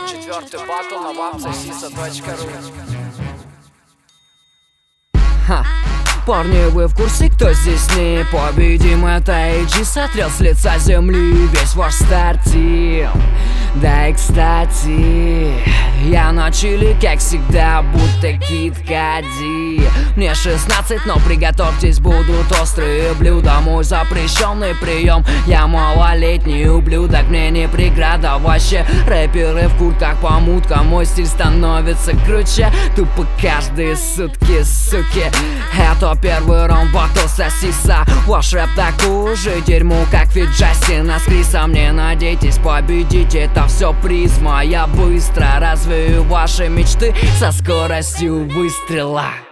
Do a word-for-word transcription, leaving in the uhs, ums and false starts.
Четвертый батл на вапсосиса точка ру. Ха. Парни, вы в курсе, кто здесь непобедим? Это эй джи сотрел с лица земли весь ваш стартил. Да и кстати, я на чили, как всегда, будто Кид Кади. Мне шестнадцать, но приготовьтесь, будут острые блюда. Мой запрещенный прием, я малолетний ублюдок, мне не преграда вообще. Рэперы в куртках по муткам, мой стиль становится круче. Тупо каждые сутки, суки. Это первый раунд батл сосиса. Ваш рэп такую же дерьмо, как фит Джастина с Крисом. Не надейтесь победить, это все призма. Я быстро развею ваши мечты со скоростью выстрела.